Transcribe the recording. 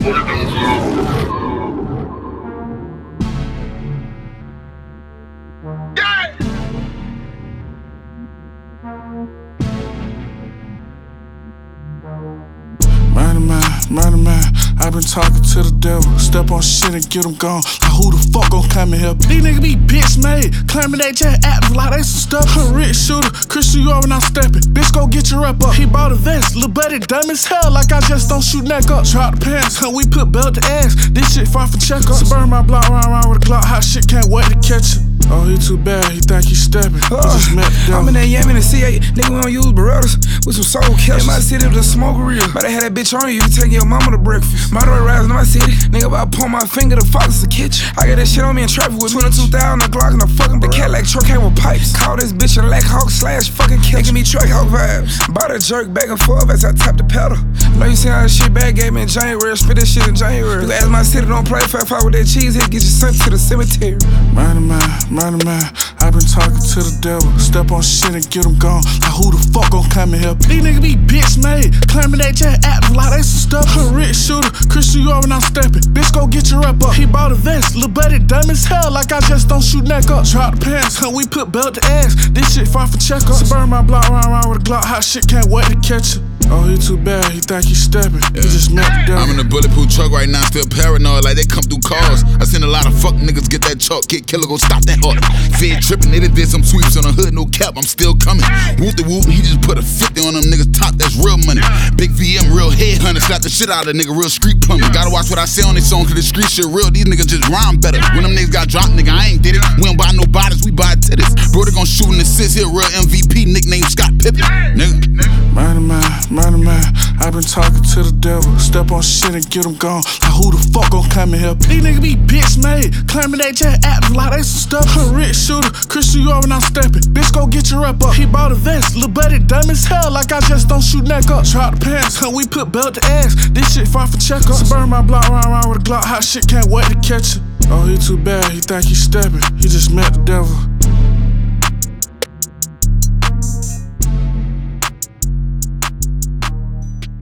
Murder man, I been talking to the devil. Step on shit and get him gone. Like who the fuck gon' come and help? These niggas be bitch made, claiming they just active like they some stuff. A rich shooter, Christian you when I'm stepping. Bitch go get your rep up. He bought a vest, lil' buddy dumb as hell. Like I just don't shoot neck up. Drop the pants, we put belt to ass. This shit far from check up. Burn my block round with a Glock. Hot shit can't wait to catch it. Oh, he too bad, he think he stepping. He just met the devil. I'm in that Yam in the C8, nigga, we don't use Berettas with some soul killers. In my city, was a smoker real. But they had that bitch on you, you taking your mama to breakfast. My door rising in my city, nigga, about to pull my finger, the fox is the kitchen. I got that shit on me in traffic with 22,000 a Glock and a fucking the Cadillac truck came with pipes. Call this bitch a Lack Hawk / fucking kill. Making me truck hawk vibes. Bought a jerk back and forth as I tap the pedal. Know you see how that shit bad gave me in January, spit that shit in January. You ask my city, don't play 5-5 with that cheese, he'll get you sent to the cemetery. Murder man, I been talking to the devil. Step on shit and get him gone. Like who the fuck gon' come and help? These niggas be bitch made, claiming they just active like they some stuff. A rich shooter, Christian you when I'm stepping. Bitch go get your rep up. He bought a vest, lil' buddy dumb as hell. Like I just don't shoot neck up. Drop the pants, we put belt to ass. This shit far from check up. Burn my block round with a Glock. Hot shit can't wait to catch it. Oh, he too bad, he think he stepping. He just met the devil. I'm in a bulletproof truck right now, still paranoid like they come through cars. I seen a lot of fuck niggas get that chalk, get killer, go stop that heart. Fed tripping, they did some sweeps on the hood, no cap, I'm still coming. Whoop the whoop, he just put a 50 on them niggas top, that's real money. Big VM, real headhunter, slap the shit out of the nigga, real street plumbing. Gotta watch what I say on this song, cause the street shit real, these niggas just rhyme better. When them niggas got dropped, nigga, I ain't did it. We don't buy no bodies, we buy tennis. Brody gon' shoot an assist here, real MVP, nickname Scott Pippen, nigga. Murder man, I been talking to the devil. Step on shit and get him gone. Like who the fuck gon' come and help? These niggas be bitch made, claiming they just active like they some stuff. A rich shooter, Christian you when I'm stepping. Bitch go get your rep up. He bought a vest, lil' buddy dumb as hell. Like I just don't shoot neck up. Drop the pants, we put belt to ass. This shit far from check up. Burn my block round with a Glock. Hot shit can't wait to catch it. Oh, he too bad, he think he stepping. He just met the devil.